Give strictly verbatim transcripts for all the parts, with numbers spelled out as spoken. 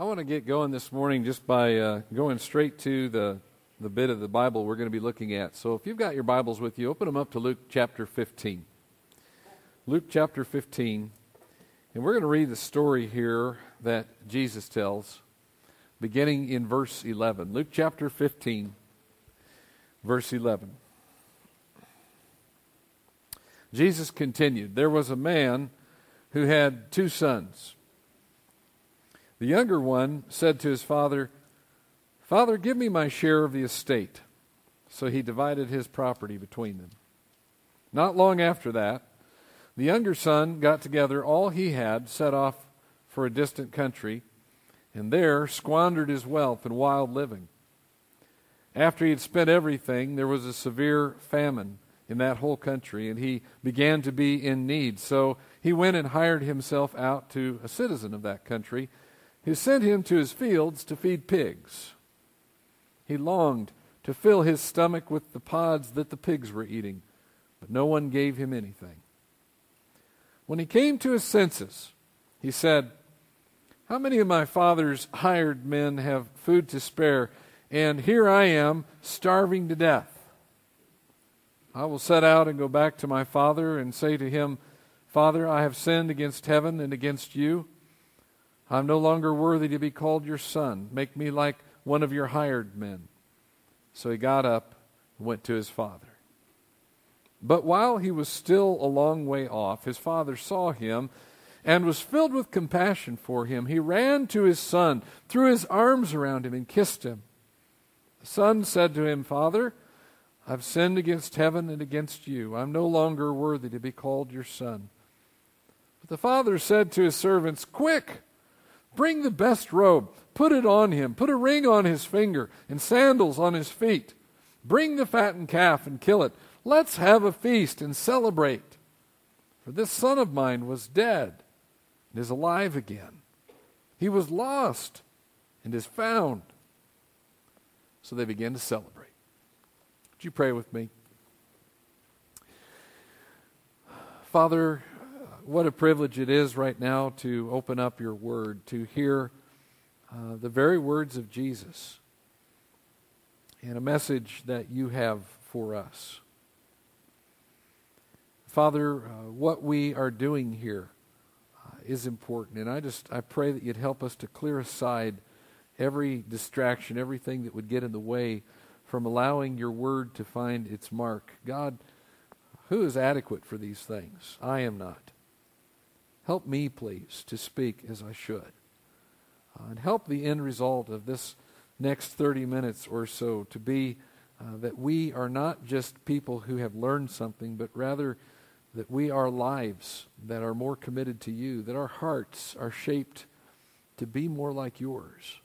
I want to get going this morning just by uh, going straight to the, the bit of the Bible we're going to be looking at. So if you've got your Bibles with you, open them up to Luke chapter fifteen. Luke chapter fifteen. And we're going to read the story here that Jesus tells, beginning in verse eleven. Luke chapter fifteen, verse eleven. Jesus continued, "There was a man who had two sons. The younger one said to his father, 'Father, give me my share of the estate.' So he divided his property between them. Not long after that, the younger son got together all he had, set off for a distant country, and there squandered his wealth in wild living. After he had spent everything, there was a severe famine in that whole country, and he began to be in need. So he went and hired himself out to a citizen of that country, who sent him to his fields to feed pigs. He longed to fill his stomach with the pods that the pigs were eating, but no one gave him anything. When he came to his senses, he said, 'How many of my father's hired men have food to spare, and here I am starving to death? I will set out and go back to my father and say to him, Father, I have sinned against heaven and against you. I am no longer worthy to be called your son. Make me like one of your hired men.' So he got up and went to his father. But while he was still a long way off, his father saw him and was filled with compassion for him. He ran to his son, threw his arms around him, and kissed him. The son said to him, 'Father, I've sinned against heaven and against you. I'm no longer worthy to be called your son.' But the father said to his servants, 'Quick! Bring the best robe, put it on him, put a ring on his finger and sandals on his feet. Bring the fattened calf and kill it. Let's have a feast and celebrate. For this son of mine was dead and is alive again. He was lost and is found.' So they began to celebrate." Would you pray with me? Father, what a privilege it is right now to open up your word, to hear uh, the very words of Jesus and a message that you have for us. Father, uh, what we are doing here uh, is important, and I just I pray that you'd help us to clear aside every distraction, everything that would get in the way from allowing your word to find its mark. God, who is adequate for these things? I am not. Help me, please, to speak as I should. Uh, and help the end result of this next thirty minutes or so to be uh, that we are not just people who have learned something, but rather that we are lives that are more committed to you, that our hearts are shaped to be more like yours.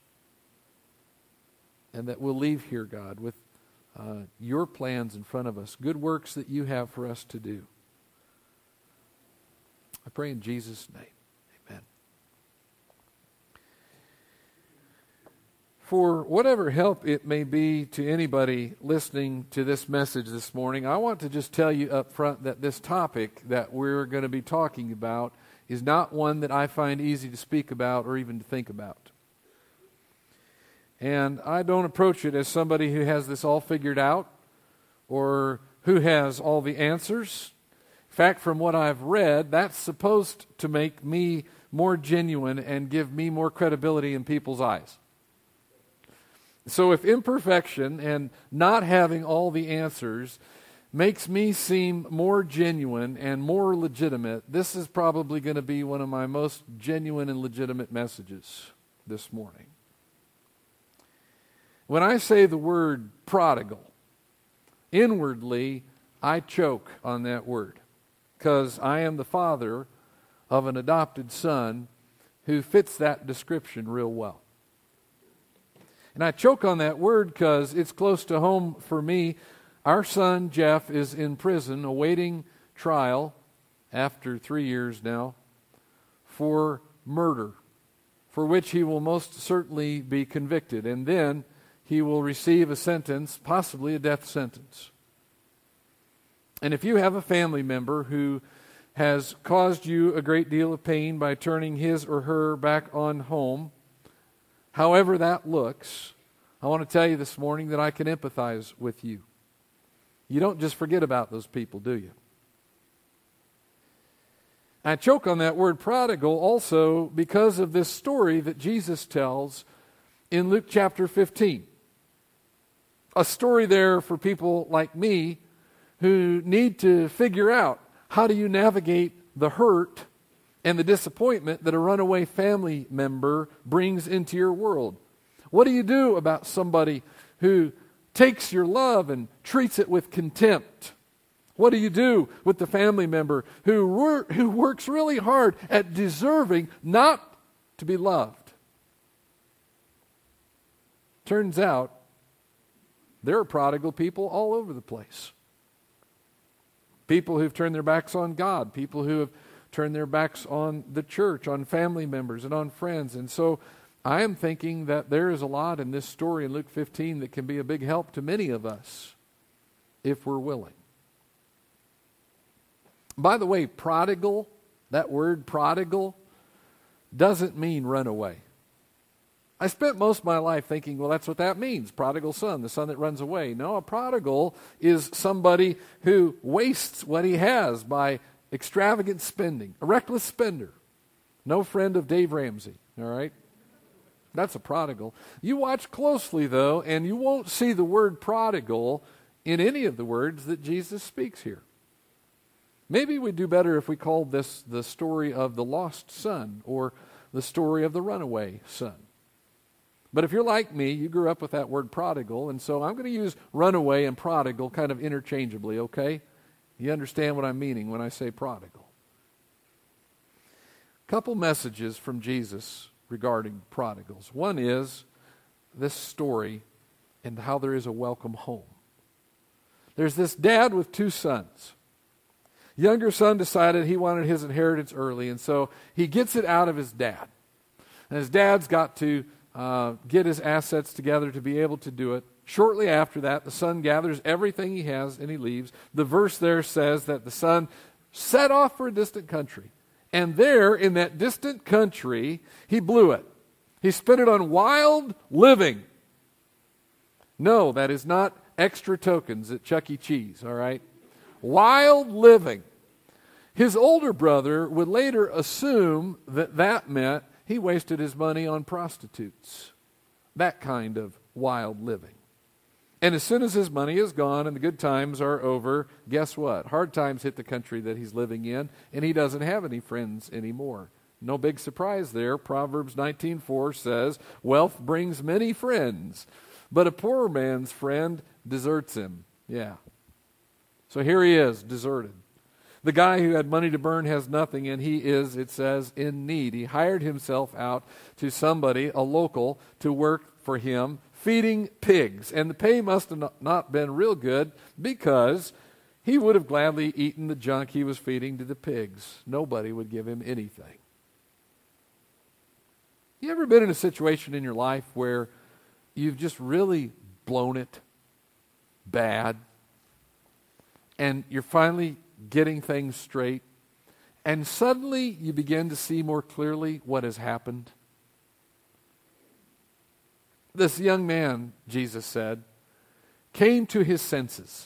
And that we'll leave here, God, with uh, your plans in front of us, good works that you have for us to do. I pray in Jesus' name. Amen. For whatever help it may be to anybody listening to this message this morning, I want to just tell you up front that this topic that we're going to be talking about is not one that I find easy to speak about or even to think about. And I don't approach it as somebody who has this all figured out or who has all the answers. In fact, from what I've read, that's supposed to make me more genuine and give me more credibility in people's eyes. So if imperfection and not having all the answers makes me seem more genuine and more legitimate, this is probably going to be one of my most genuine and legitimate messages this morning. When I say the word prodigal, inwardly I choke on that word, because I am the father of an adopted son who fits that description real well. And I choke on that word because it's close to home for me. Our son, Jeff, is in prison awaiting trial after three years now for murder, for which he will most certainly be convicted. And then he will receive a sentence, possibly a death sentence. And if you have a family member who has caused you a great deal of pain by turning his or her back on home, However that looks, I want to tell you this morning that I can empathize with you. You don't just forget about those people, do you? I choke on that word prodigal also because of this story that Jesus tells in Luke chapter fifteen. A story there for people like me who need to figure out, how do you navigate the hurt and the disappointment that a runaway family member brings into your world? What do you do about somebody who takes your love and treats it with contempt? What do you do with the family member who wor- who works really hard at deserving not to be loved? Turns out, there are prodigal people all over the place. People who've turned their backs on God, people who have turned their backs on the church, on family members, and on friends. And so I am thinking that there is a lot in this story in Luke fifteen that can be a big help to many of us if we're willing. By the way, prodigal, that word prodigal, doesn't mean runaway. I spent most of my life thinking, well, that's what that means, prodigal son, the son that runs away. No, a prodigal is somebody who wastes what he has by extravagant spending, a reckless spender. No friend of Dave Ramsey, all right? That's a prodigal. You watch closely, though, and you won't see the word prodigal in any of the words that Jesus speaks here. Maybe we'd do better if we called this the story of the lost son or the story of the runaway son. But if you're like me, you grew up with that word prodigal, and so I'm going to use runaway and prodigal kind of interchangeably, okay? You understand what I'm meaning when I say prodigal. A couple messages from Jesus regarding prodigals. One is this story and how there is a welcome home. There's this dad with two sons. Younger son decided he wanted his inheritance early, and so he gets it out of his dad. And his dad's got to uh, get his assets together to be able to do it. Shortly after that, the son gathers everything he has and he leaves. The verse there says that the son set off for a distant country. And there, in that distant country, he blew it. He spent it on wild living. No, that is not extra tokens at Chuck E. Cheese, all right? Wild living. His older brother would later assume that that meant he wasted his money on prostitutes. That kind of wild living. And as soon as his money is gone and the good times are over, guess what? Hard times hit the country that he's living in, and he doesn't have any friends anymore. No big surprise there. Proverbs nineteen four says, wealth brings many friends, but a poor man's friend deserts him. Yeah. So here he is, deserted. The guy who had money to burn has nothing, and he is, it says, in need. He hired himself out to somebody, a local, to work for him, feeding pigs. And the pay must have not been real good because he would have gladly eaten the junk he was feeding to the pigs. Nobody would give him anything. You ever been in a situation in your life where you've just really blown it bad, and you're finally getting things straight, and suddenly you begin to see more clearly what has happened? This young man, Jesus said, came to his senses.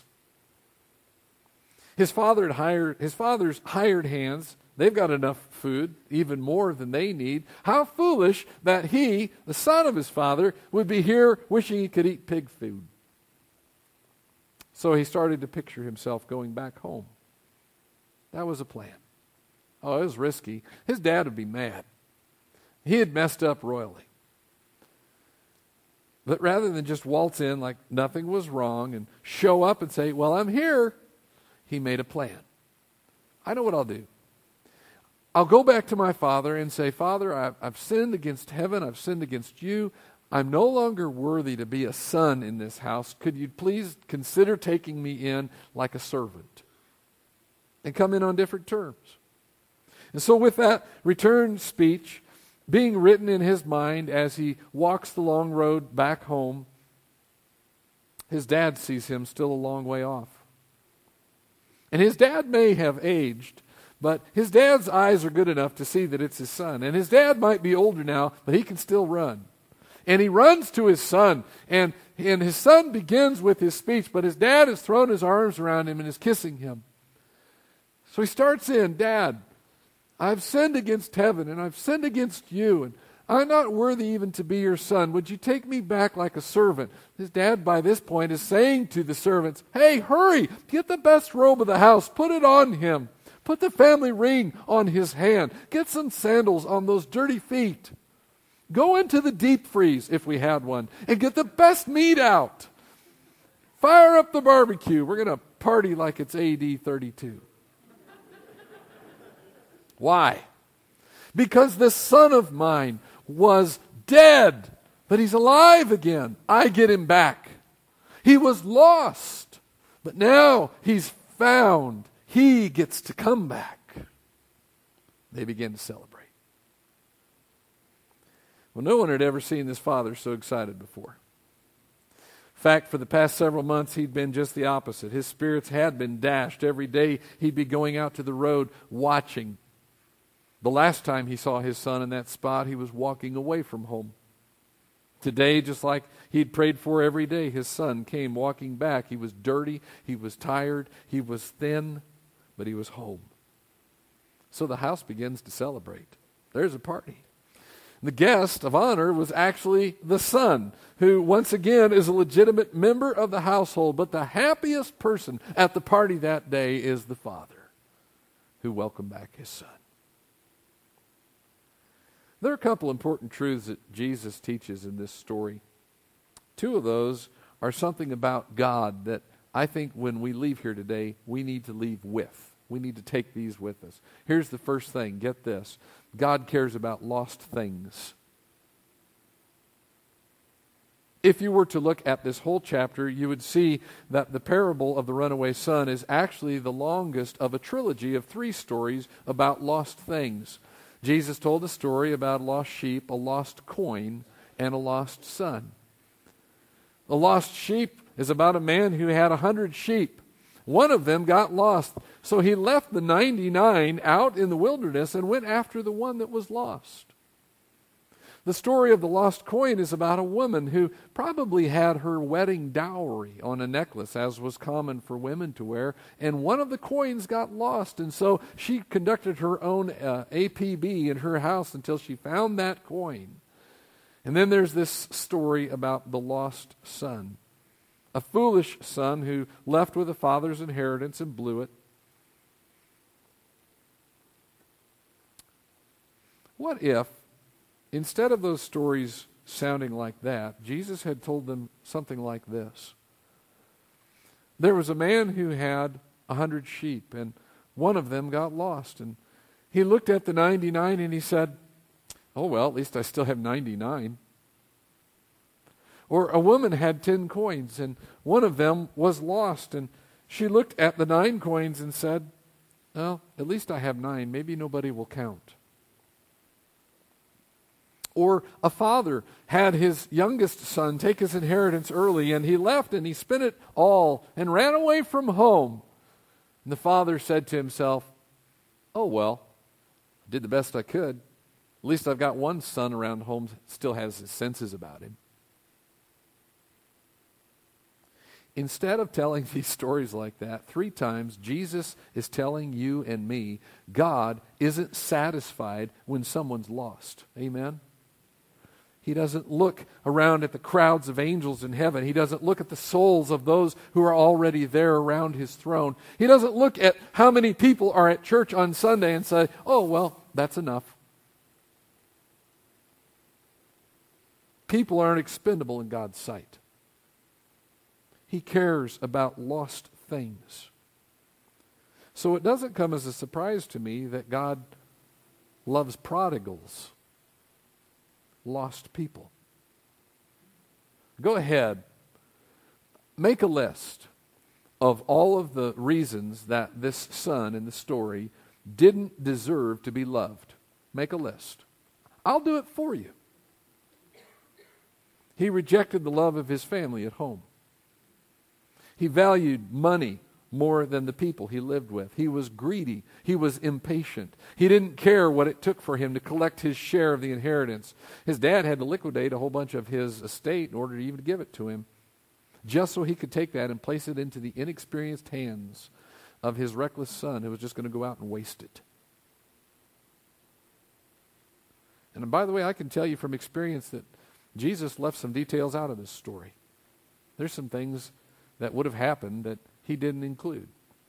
His father had hired, his father's hired hands, they've got enough food, even more than they need. How foolish that he, the son of his father, would be here wishing he could eat pig food. So he started to picture himself going back home. That was a plan. Oh, it was risky. His dad would be mad. He had messed up royally. But rather than just waltz in like nothing was wrong and show up and say, well, I'm here, he made a plan. I know what I'll do. I'll go back to my father and say, Father, I've, I've sinned against heaven. I've sinned against you. I'm no longer worthy to be a son in this house. Could you please consider taking me in like a servant and come in on different terms? And so with that return speech being written in his mind as he walks the long road back home, his dad sees him still a long way off. And his dad may have aged, but his dad's eyes are good enough to see that it's his son. And his dad might be older now, but he can still run. And he runs to his son, and, and his son begins with his speech, but his dad has thrown his arms around him and is kissing him. So he starts in, Dad, I've sinned against heaven, and I've sinned against you, and I'm not worthy even to be your son. Would you take me back like a servant? His dad, by this point, is saying to the servants, hey, hurry, get the best robe of the house, put it on him. Put the family ring on his hand. Get some sandals on those dirty feet. Go into the deep freeze, if we had one, and get the best meat out. Fire up the barbecue. We're going to party like it's A D thirty-two. Why? Because this son of mine was dead, but he's alive again. I get him back. He was lost, but now he's found. He gets to come back. They begin to celebrate. Well, no one had ever seen this father so excited before. In fact, for the past several months, he'd been just the opposite. His spirits had been dashed. Every day, he'd be going out to the road watching. The last time he saw his son in that spot, he was walking away from home. Today, just like he'd prayed for every day, his son came walking back. He was dirty, he was tired, he was thin, but he was home. So the house begins to celebrate. There's a party. The guest of honor was actually the son, who once again is a legitimate member of the household, but the happiest person at the party that day is the father, who welcomed back his son. There are a couple important truths that Jesus teaches in this story. Two of those are something about God that I think when we leave here today, we need to leave with. We need to take these with us. Here's the first thing. Get this. God cares about lost things. If you were to look at this whole chapter, you would see that the parable of the runaway son is actually the longest of a trilogy of three stories about lost things. Jesus told a story about a lost sheep, a lost coin, and a lost son. A lost sheep is about a man who had a hundred sheep. One of them got lost, so he left the ninety-nine out in the wilderness and went after the one that was lost. The story of the lost coin is about a woman who probably had her wedding dowry on a necklace, as was common for women to wear, and one of the coins got lost, and so she conducted her own uh, A P B in her house until she found that coin. And then there's this story about the lost son. A foolish son who left with a father's inheritance and blew it. What if, instead of those stories sounding like that, Jesus had told them something like this? There was a man who had a hundred sheep, and one of them got lost. And he looked at the ninety-nine and he said, oh, well, at least I still have ninety-nine. Or a woman had ten coins, and one of them was lost. And she looked at the nine coins and said, well, at least I have nine. Maybe nobody will count. Or a father had his youngest son take his inheritance early, and he left and he spent it all and ran away from home. And the father said to himself, oh, well, I did the best I could. At least I've got one son around home that still has his senses about him. Instead of telling these stories like that, three times Jesus is telling you and me, God isn't satisfied when someone's lost. Amen? He doesn't look around at the crowds of angels in heaven. He doesn't look at the souls of those who are already there around his throne. He doesn't look at how many people are at church on Sunday and say, oh, well, that's enough. People aren't expendable in God's sight. He cares about lost things. So it doesn't come as a surprise to me that God loves prodigals, lost people. Go ahead, make a list of all of the reasons that this son in the story didn't deserve to be loved. Make a list. I'll do it for you. He rejected the love of his family at home. He valued money more than the people he lived with. He was greedy. He was impatient. He didn't care what it took for him to collect his share of the inheritance. His dad had to liquidate a whole bunch of his estate in order to even give it to him, just so he could take that and place it into the inexperienced hands of his reckless son who was just going to go out and waste it. And by the way, I can tell you from experience that Jesus left some details out of this story. There's some things that would have happened that he didn't include.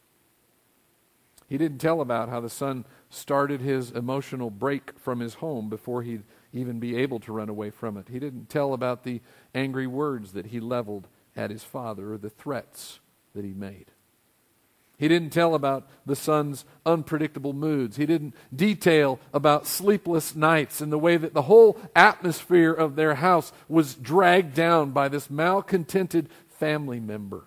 He didn't tell about how the son started his emotional break from his home before he'd even be able to run away from it. He didn't tell about the angry words that he leveled at his father or the threats that he made. He didn't tell about the son's unpredictable moods. He didn't detail about sleepless nights and the way that the whole atmosphere of their house was dragged down by this malcontented family member.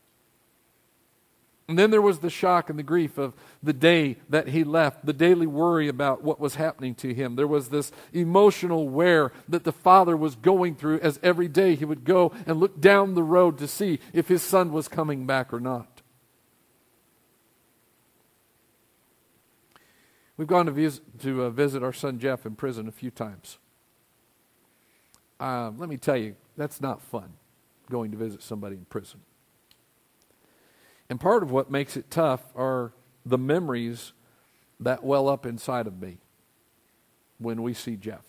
And then there was the shock and the grief of the day that he left, the daily worry about what was happening to him. There was this emotional wear that the father was going through as every day he would go and look down the road to see if his son was coming back or not. We've gone to visit, to uh, visit our son Jeff in prison a few times. Uh, let me tell you, that's not fun, going to visit somebody in prison. And part of what makes it tough are the memories that well up inside of me when we see Jeff.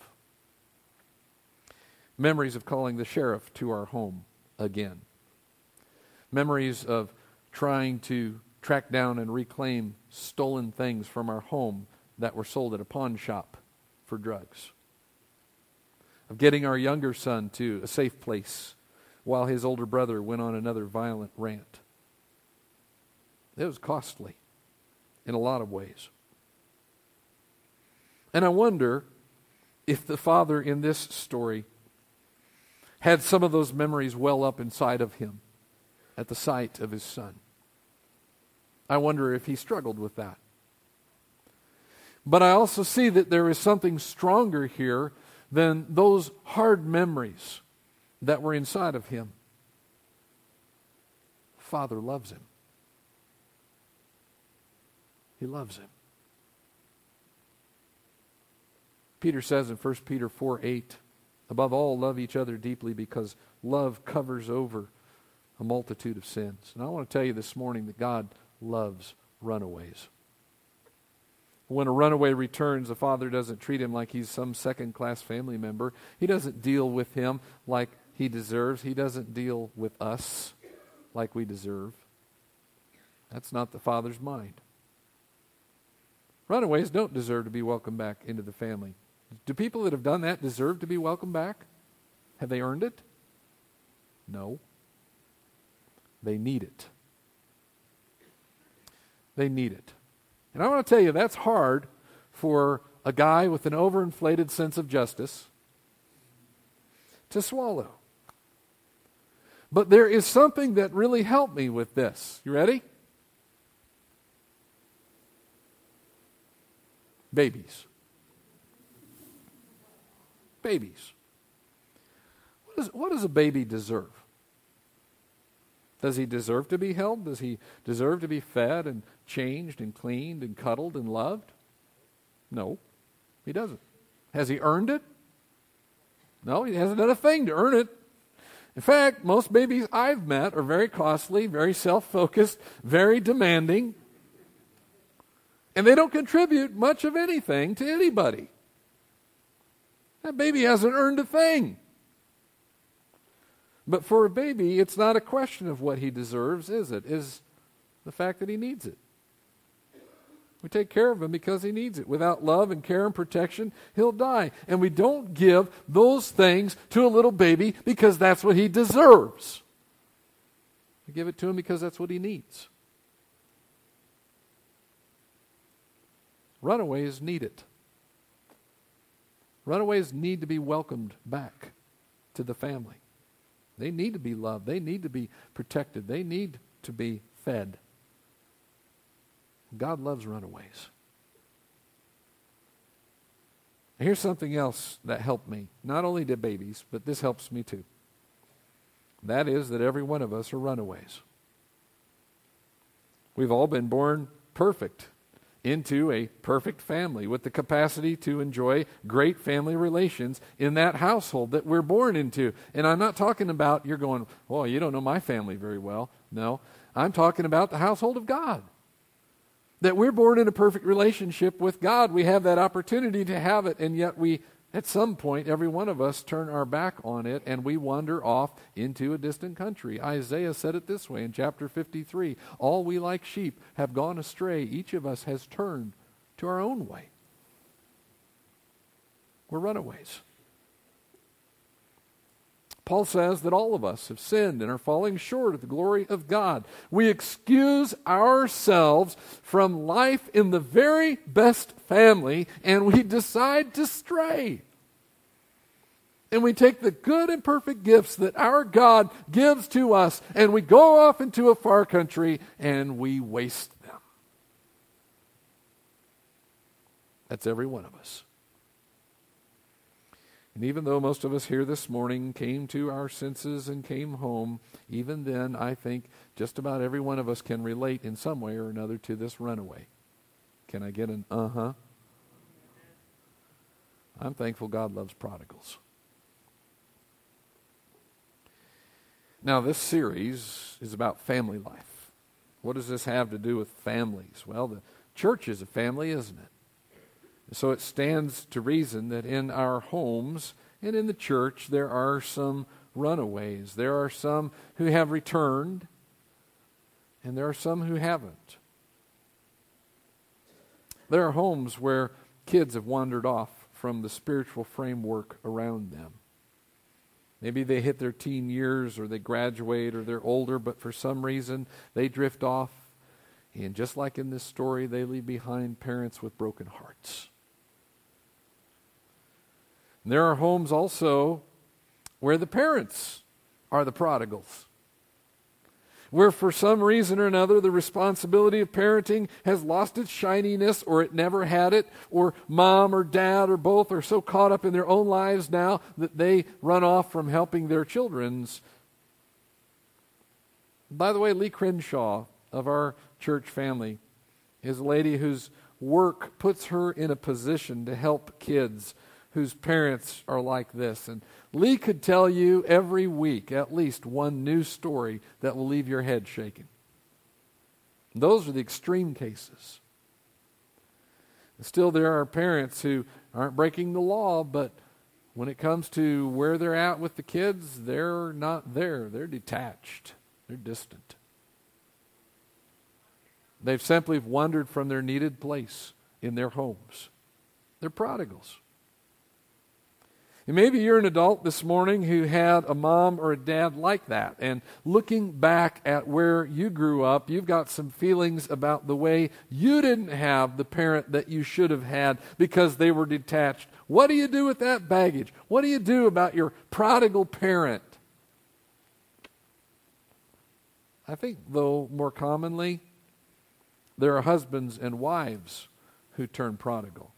Memories of calling the sheriff to our home again. Memories of trying to track down and reclaim stolen things from our home that were sold at a pawn shop for drugs. Of getting our younger son to a safe place while his older brother went on another violent rant. It was costly in a lot of ways. And I wonder if the father in this story had some of those memories well up inside of him at the sight of his son. I wonder if he struggled with that. But I also see that there is something stronger here than those hard memories that were inside of him. Father loves him. He loves him. Peter says in First Peter four eight, above all, love each other deeply because love covers over a multitude of sins. And I want to tell you this morning that God loves runaways. When a runaway returns, the father doesn't treat him like he's some second-class family member. He doesn't deal with him like he deserves. He doesn't deal with us like we deserve. That's not the father's mind. Runaways don't deserve to be welcomed back into the family. Do people that have done that deserve to be welcomed back? Have they earned it? No. They need it. They need it. And I want to tell you, that's hard for a guy with an overinflated sense of justice to swallow. But there is something that really helped me with this. You ready? Babies. Babies. What does, what does a baby deserve? Does he deserve to be held? Does he deserve to be fed and changed and cleaned and cuddled and loved? No, he doesn't. Has he earned it? No, he hasn't done a thing to earn it. In fact, most babies I've met are very costly, very self-focused, very demanding, and they don't contribute much of anything to anybody. That baby hasn't earned a thing. But for a baby, it's not a question of what he deserves, is it? Is the fact that he needs it. We take care of him because he needs it. Without love and care and protection, he'll die. And we don't give those things to a little baby because that's what he deserves. We give it to him because that's what he needs. Runaways need it. Runaways need to be welcomed back to the family. They need to be loved. They need to be protected. They need to be fed. God loves runaways. Here's something else that helped me. Not only did babies, but this helps me too. That is that every one of us are runaways. We've all been born perfect into a perfect family with the capacity to enjoy great family relations in that household that we're born into. And I'm not talking about you're going, well, you don't know my family very well. No, I'm talking about the household of God. That we're born in a perfect relationship with God. We have that opportunity to have it, and yet we, at some point, every one of us turn our back on it and we wander off into a distant country. Isaiah said it this way in chapter fifty-three, all we like sheep have gone astray. Each of us has turned to our own way. We're runaways. Paul says that all of us have sinned and are falling short of the glory of God. We excuse ourselves from life in the very best family, and we decide to stray. And we take the good and perfect gifts that our God gives to us, and we go off into a far country, and we waste them. That's every one of us. And even though most of us here this morning came to our senses and came home, even then I think just about every one of us can relate in some way or another to this runaway. Can I get an uh-huh? I'm thankful God loves prodigals. Now, this series is about family life. What does this have to do with families? Well, the church is a family, isn't it? So it stands to reason that in our homes and in the church there are some runaways. There are some who have returned, and there are some who haven't. There are homes where kids have wandered off from the spiritual framework around them. Maybe they hit their teen years or they graduate or they're older, but for some reason they drift off. And just like in this story, they leave behind parents with broken hearts. And there are homes also where the parents are the prodigals, where for some reason or another the responsibility of parenting has lost its shininess, or it never had it, or mom or dad or both are so caught up in their own lives now that they run off from helping their children's. By the way, Lee Crenshaw of our church family is a lady whose work puts her in a position to help kids whose parents are like this. And Lee could tell you every week at least one new story that will leave your head shaking. Those are the extreme cases. And still, there are parents who aren't breaking the law, but when it comes to where they're at with the kids, they're not there. They're detached. They're distant. They've simply wandered from their needed place in their homes. They're prodigals. And maybe you're an adult this morning who had a mom or a dad like that. And looking back at where you grew up, you've got some feelings about the way you didn't have the parent that you should have had because they were detached. What do you do with that baggage? What do you do about your prodigal parent? I think, though, more commonly, there are husbands and wives who turn prodigal.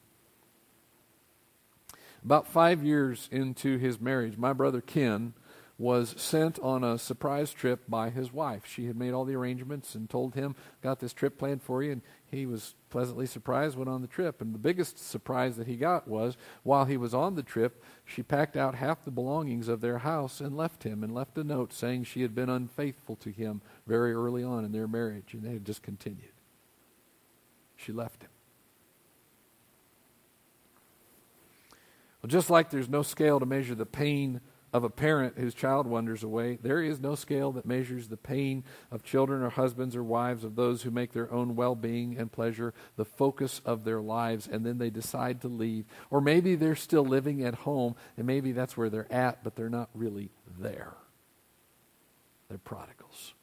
About five years into his marriage, my brother Ken was sent on a surprise trip by his wife. She had made all the arrangements and told him, got this trip planned for you, and he was pleasantly surprised, went on the trip. And the biggest surprise that he got was, while he was on the trip, she packed out half the belongings of their house and left him, and left a note saying she had been unfaithful to him very early on in their marriage, and they had just continued. She left him. Well, just like there's no scale to measure the pain of a parent whose child wanders away, there is no scale that measures the pain of children or husbands or wives of those who make their own well-being and pleasure the focus of their lives, and then they decide to leave. Or maybe they're still living at home, and maybe that's where they're at, but they're not really there. They're prodigals.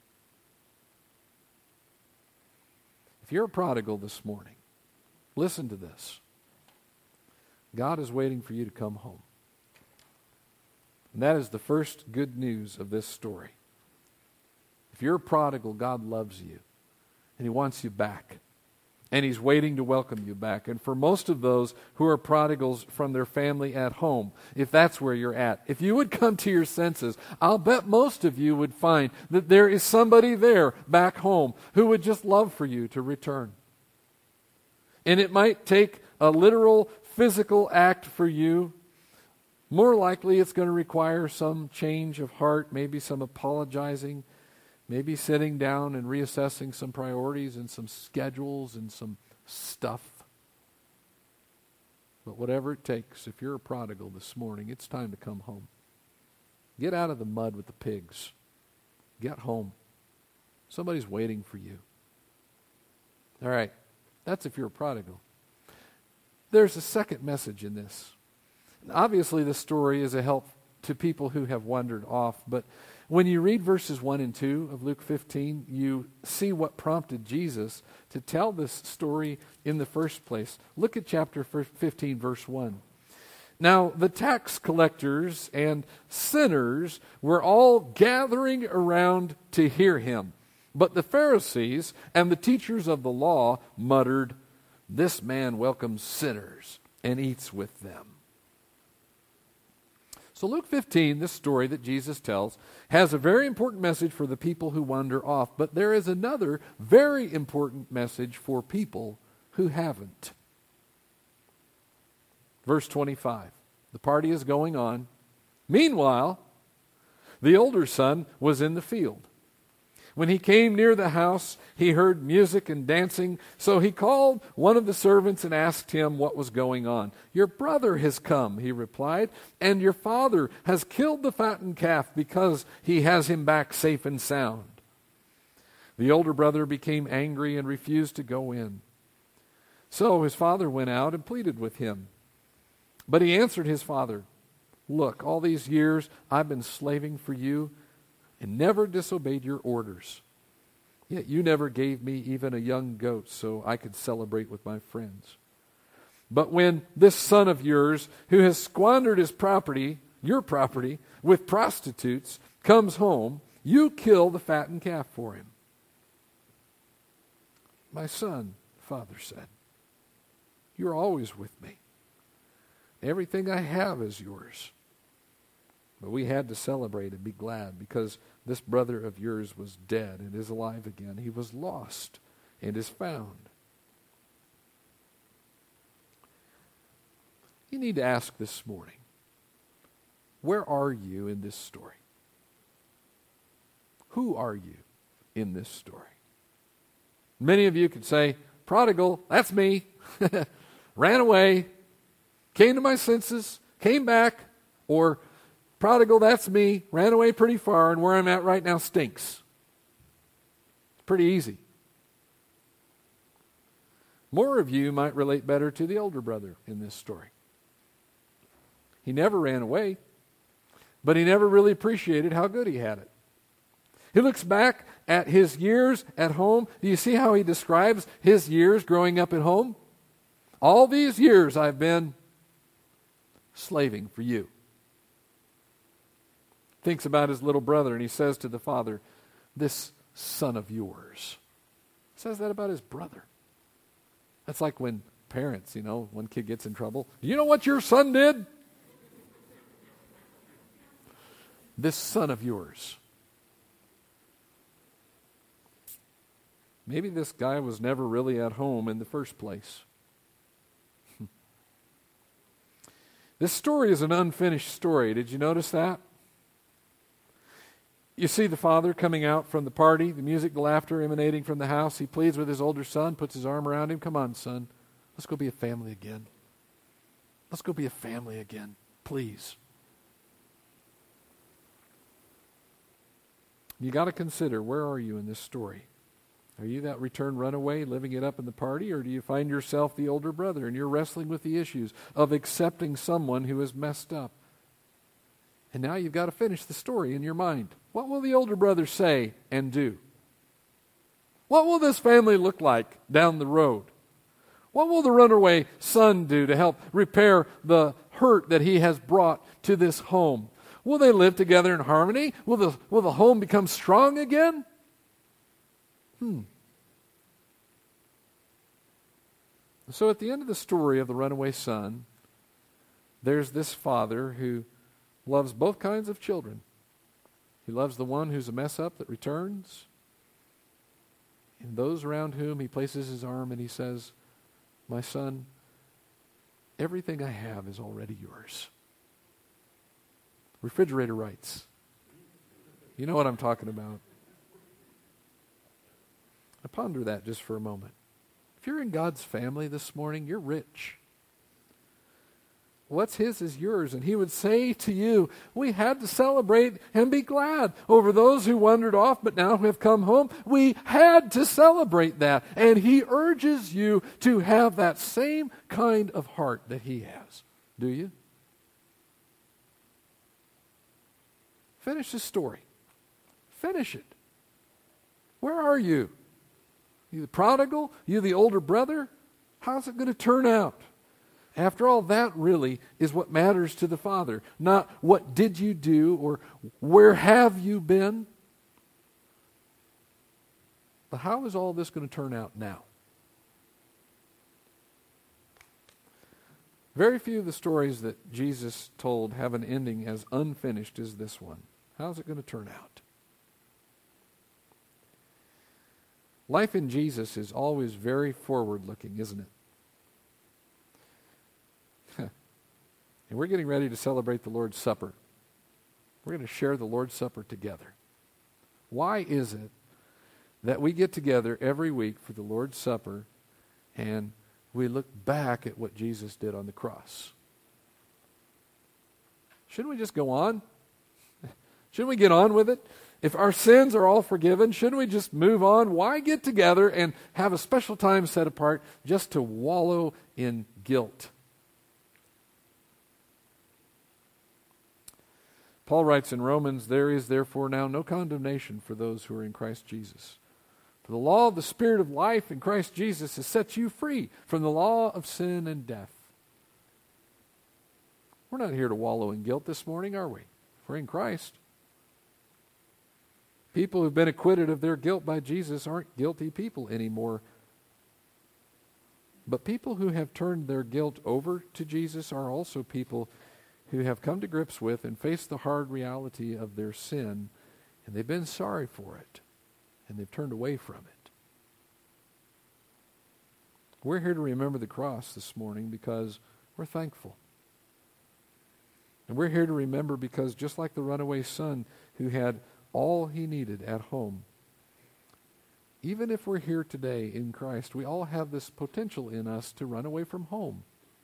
If you're a prodigal this morning, listen to this. God is waiting for you to come home. And that is the first good news of this story. If you're a prodigal, God loves you, and He wants you back. and He's waiting to welcome you back. And for most of those who are prodigals from their family at home, if that's where you're at, if you would come to your senses, I'll bet most of you would find that there is somebody there back home who would just love for you to return. And it might take a literal physical act for you. More likely it's going to require some change of heart, maybe some apologizing, maybe sitting down and reassessing some priorities and some schedules and some stuff. But whatever it takes, if you're a prodigal this morning, it's time to come home. Get out of the mud with the pigs. Get home. Somebody's waiting for you. All right, that's if you're a prodigal. There's a second message in this. Obviously, this story is a help to people who have wandered off, but when you read verses one and two of Luke fifteen, you see what prompted Jesus to tell this story in the first place. Look at chapter fifteen, verse one. Now, the tax collectors and sinners were all gathering around to hear him, but the Pharisees and the teachers of the law muttered, "This man welcomes sinners and eats with them." So Luke fifteen, this story that Jesus tells, has a very important message for the people who wander off, but there is another very important message for people who haven't. Verse twenty-five, the party is going on. Meanwhile, the older son was in the field. When he came near the house, he heard music and dancing, so he called one of the servants and asked him what was going on. "Your brother has come," he replied, "and your father has killed the fattened calf because he has him back safe and sound." The older brother became angry and refused to go in. So his father went out and pleaded with him. But he answered his father, "Look, all these years I've been slaving for you and never disobeyed your orders. Yet you never gave me even a young goat so I could celebrate with my friends. But when this son of yours, who has squandered his property, your property, with prostitutes, comes home, you kill the fattened calf for him." "My son," the father said, "you're always with me. Everything I have is yours. But we had to celebrate and be glad because this brother of yours was dead and is alive again. He was lost and is found." You need to ask this morning, where are you in this story? Who are you in this story? Many of you could say, "Prodigal, that's me. Ran away, came to my senses, came back," or "Prodigal, that's me, ran away pretty far, and where I'm at right now stinks." It's pretty easy. More of you might relate better to the older brother in this story. He never ran away, but he never really appreciated how good he had it. He looks back at his years at home. Do you see how he describes his years growing up at home? "All these years I've been slaving for you." Thinks about his little brother, and he says to the father, "This son of yours." He says that about his brother. That's like when parents, you know, one kid gets in trouble. "Do you know what your son did?" "This son of yours." Maybe this guy was never really at home in the first place. This story is an unfinished story. Did you notice that? You see the father coming out from the party, the music, the laughter emanating from the house. He pleads with his older son, puts his arm around him. "Come on, son. Let's go be a family again. Let's go be a family again, please." You got to consider, where are you in this story? Are you that returned runaway living it up in the party, or do you find yourself the older brother and you're wrestling with the issues of accepting someone who has messed up? And now you've got to finish the story in your mind. What will the older brother say and do? What will this family look like down the road? What will the runaway son do to help repair the hurt that he has brought to this home? Will they live together in harmony? Will the, will the home become strong again? Hmm. So at the end of the story of the runaway son, there's this father who loves both kinds of children. He loves the one who's a mess up that returns, and those around whom he places his arm and he says, my son, everything I have is already yours. Refrigerator rights. You know what I'm talking about. I ponder that just for a moment. If you're in God's family this morning, you're rich. What's his is yours. And he would say to you, we had to celebrate and be glad over those who wandered off but now have come home. We had to celebrate that. And he urges you to have that same kind of heart that he has. Do you? Finish the story. Finish it. Where are you? You the prodigal? You the older brother? How's it going to turn out? After all, that really is what matters to the Father. Not what did you do or where have you been. But how is all this going to turn out now? Very few of the stories that Jesus told have an ending as unfinished as this one. How's it going to turn out? Life in Jesus is always very forward-looking, isn't it? And we're getting ready to celebrate the Lord's Supper. We're going to share the Lord's Supper together. Why is it that we get together every week for the Lord's Supper and we look back at what Jesus did on the cross? Shouldn't we just go on? Shouldn't we get on with it? If our sins are all forgiven, shouldn't we just move on? Why get together and have a special time set apart just to wallow in guilt? Paul writes in Romans, there is therefore now no condemnation for those who are in Christ Jesus. For the law of the Spirit of life in Christ Jesus has set you free from the law of sin and death. We're not here to wallow in guilt this morning, are we? If we're in Christ. People who've been acquitted of their guilt by Jesus aren't guilty people anymore. But people who have turned their guilt over to Jesus are also people who have come to grips with and faced the hard reality of their sin, and they've been sorry for it, and they've turned away from it. We're here to remember the cross this morning because we're thankful. And we're here to remember because just like the runaway son who had all he needed at home, even if we're here today in Christ, we all have this potential in us to run away from home.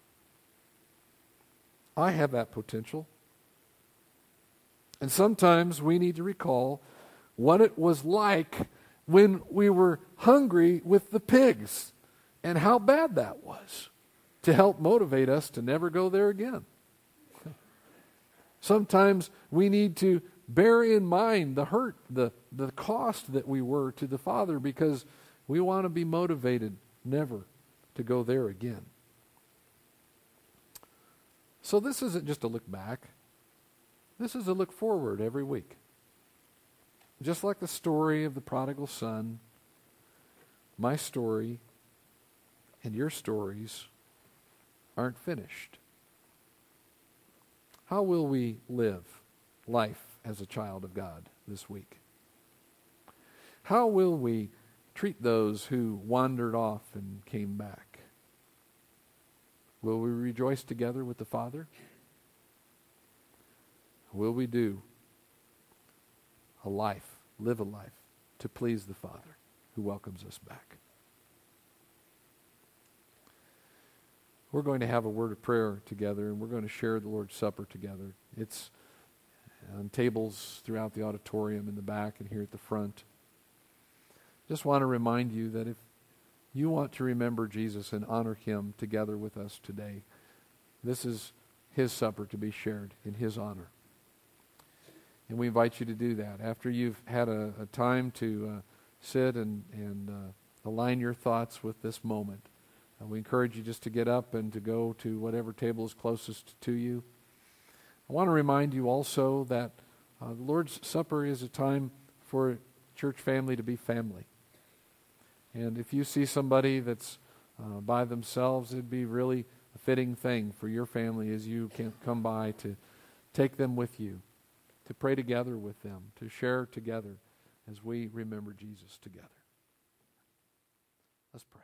I have that potential. And sometimes we need to recall what it was like when we were hungry with the pigs and how bad that was to help motivate us to never go there again. Sometimes we need to bear in mind the hurt, the, the cost that we were to the Father because we want to be motivated never to go there again. So this isn't just a look back. This is a look forward every week. Just like the story of the prodigal son, my story and your stories aren't finished. How will we live life as a child of God this week? How will we treat those who wandered off and came back? Will we rejoice together with the Father? Will we do a life, live a life to please the Father who welcomes us back? We're going to have a word of prayer together, and we're going to share the Lord's Supper together. It's on tables throughout the auditorium in the back and here at the front. Just want to remind you that if you want to remember Jesus and honor him together with us today, this is his supper to be shared in his honor. And we invite you to do that. After you've had a, a time to uh, sit and, and uh, align your thoughts with this moment, uh, we encourage you just to get up and to go to whatever table is closest to you. I want to remind you also that uh, the Lord's Supper is a time for church family to be family. And if you see somebody that's uh, by themselves. It'd be really a fitting thing for your family as you can come by to take them with you, to pray together with them, to share together as we remember Jesus together. Let's pray.